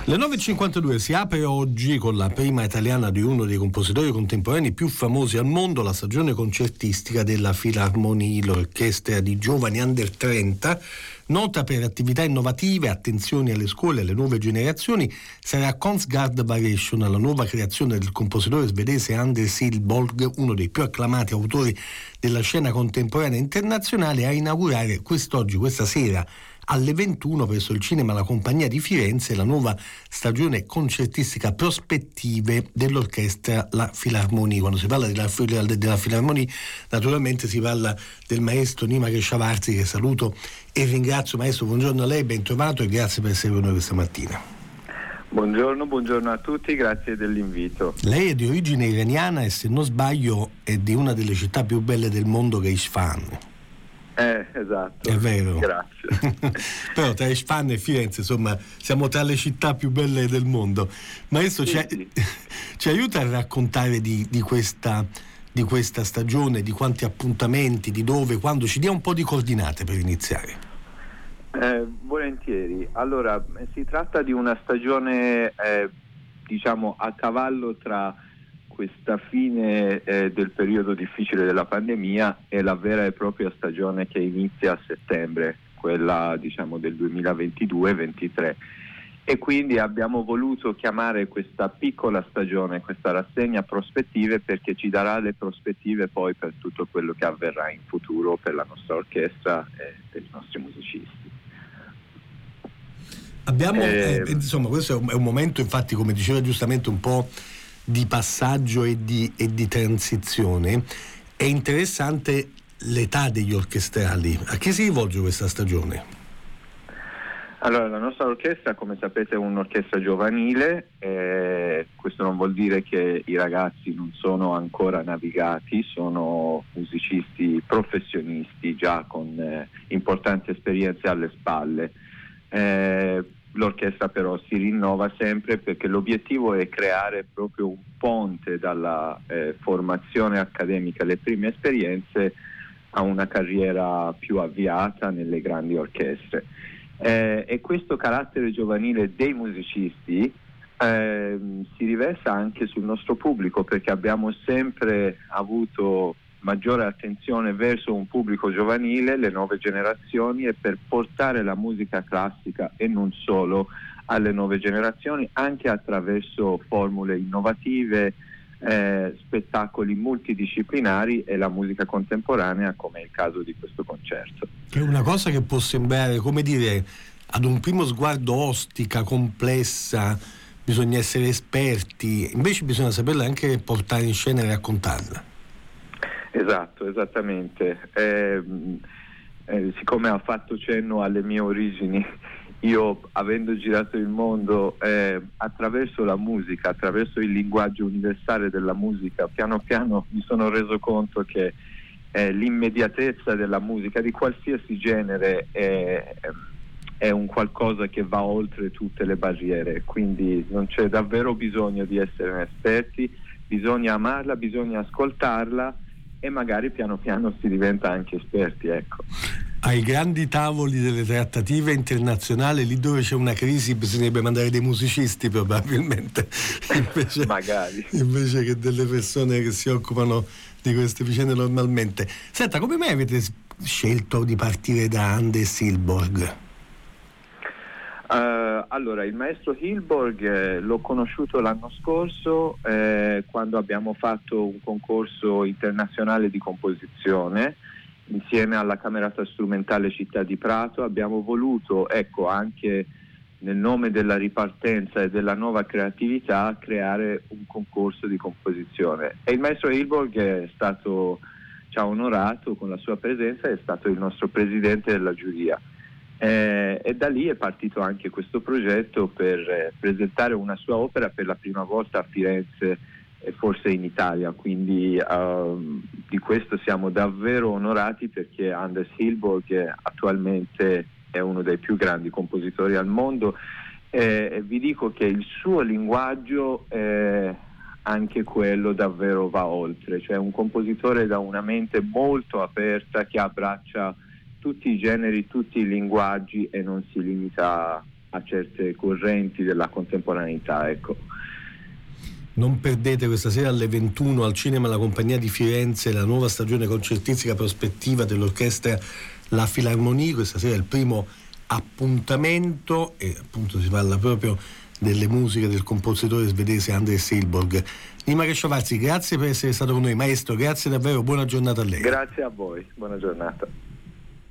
Le 9.52 si apre oggi con la prima italiana di uno dei compositori contemporanei più famosi al mondo, la stagione concertistica della Philharmonie, l'orchestra di giovani under 30, nota per attività innovative, attenzioni alle scuole e alle nuove generazioni. Sarà Konstgard Variation, la nuova creazione del compositore svedese Anders Hillborg, uno dei più acclamati autori della scena contemporanea internazionale, a inaugurare questa sera alle 21 presso il Cinema La Compagnia di Firenze la nuova stagione concertistica Prospettive dell'orchestra La Philharmonie. Quando si parla della Philharmonie naturalmente si parla del maestro Nima Keshavarzi, che saluto e ringrazio. Maestro, buongiorno a lei, ben trovato e grazie per essere con noi questa mattina. Buongiorno a tutti, grazie dell'invito. Lei è di origine iraniana e, se non sbaglio, è di una delle città più belle del mondo, che è Isfahan. Esatto. È vero. Grazie. Però tra Isfahan e Firenze, insomma, siamo tra le città più belle del mondo. Maestro, sì. ci aiuta a raccontare di questa stagione, di quanti appuntamenti, di dove, quando, ci dia un po' di coordinate per iniziare. Volentieri. Allora, si tratta di una stagione diciamo a cavallo tra questa fine del periodo difficile della pandemia e la vera e propria stagione che inizia a settembre, quella diciamo del 2022-23, e quindi abbiamo voluto chiamare questa piccola stagione, questa rassegna, Prospettive, perché ci darà le prospettive poi per tutto quello che avverrà in futuro per la nostra orchestra e per i nostri musicisti. Insomma, questo è un momento, infatti, come diceva giustamente, un po' di passaggio e di transizione. È interessante l'età degli orchestrali. A chi si rivolge questa stagione? Allora, la nostra orchestra, come sapete, è un'orchestra giovanile. Questo non vuol dire che i ragazzi non sono ancora navigati, sono musicisti professionisti già con importanti esperienze alle spalle. L'orchestra però si rinnova sempre, perché l'obiettivo è creare proprio un ponte dalla formazione accademica, le prime esperienze, a una carriera più avviata nelle grandi orchestre. E questo carattere giovanile dei musicisti si riversa anche sul nostro pubblico, perché abbiamo sempre avuto maggiore attenzione verso un pubblico giovanile, le nuove generazioni, e per portare la musica classica e non solo alle nuove generazioni, anche attraverso formule innovative, spettacoli multidisciplinari e la musica contemporanea, come è il caso di questo concerto. È una cosa che può sembrare, come dire, ad un primo sguardo ostica, complessa, bisogna essere esperti, invece bisogna saperla anche portare in scena e raccontarla. Esatto, esattamente. Siccome ha fatto cenno alle mie origini, io, avendo girato il mondo attraverso la musica, attraverso il linguaggio universale della musica, piano piano mi sono reso conto che l'immediatezza della musica di qualsiasi genere è un qualcosa che va oltre tutte le barriere, quindi non c'è davvero bisogno di essere esperti, bisogna amarla, bisogna ascoltarla, e magari piano piano si diventa anche esperti, ecco. Ai grandi tavoli delle trattative internazionali, lì dove c'è una crisi, bisognerebbe mandare dei musicisti probabilmente, invece che delle persone che si occupano di queste vicende normalmente. Senta, come mai avete scelto di partire da Anders Hillborg? Allora, il maestro Hillborg l'ho conosciuto l'anno scorso, quando abbiamo fatto un concorso internazionale di composizione insieme alla Camerata Strumentale Città di Prato. Abbiamo voluto, anche nel nome della ripartenza e della nuova creatività, creare un concorso di composizione, e il maestro Hillborg ci ha onorato con la sua presenza, è stato il nostro presidente della giuria. E da lì è partito anche questo progetto per presentare una sua opera per la prima volta a Firenze e forse in Italia, quindi di questo siamo davvero onorati, perché Anders Hillborg attualmente è uno dei più grandi compositori al mondo, e vi dico che il suo linguaggio anche quello davvero va oltre, cioè un compositore da una mente molto aperta, che abbraccia tutti i generi, tutti i linguaggi, e non si limita a certe correnti della contemporaneità, ecco. Non perdete questa sera alle 21 al Cinema La Compagnia di Firenze la nuova stagione concertistica prospettiva dell'orchestra La Filarmonie. Questa sera è il primo appuntamento e appunto si parla proprio delle musiche del compositore svedese Anders Hillborg. Nima Keshavarzi, grazie per essere stato con noi. Maestro, grazie davvero, buona giornata a lei. Grazie a voi, buona giornata.